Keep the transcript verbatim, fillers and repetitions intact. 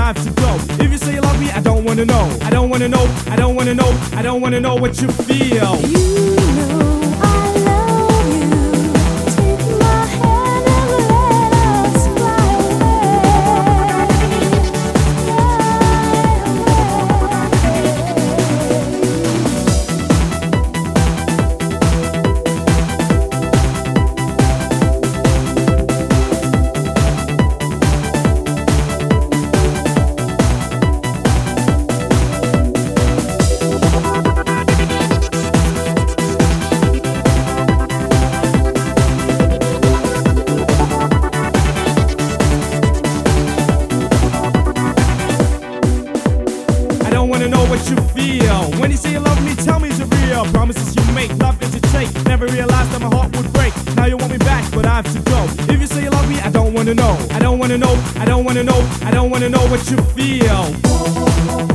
have to go. If you say you love me, I don't wanna know. I don't wanna know, I don't wanna know, I don't wanna know what you feel. You know I love you. Take my hand and let us fly away. I don't wanna know what you feel. When you say you love me, tell me it's real. Promises you make, love is a take. Never realized that my heart would break. Now you want me back, but I have to go. If you say you love me, I don't wanna know. I don't wanna know, I don't wanna know, I don't wanna know what you feel.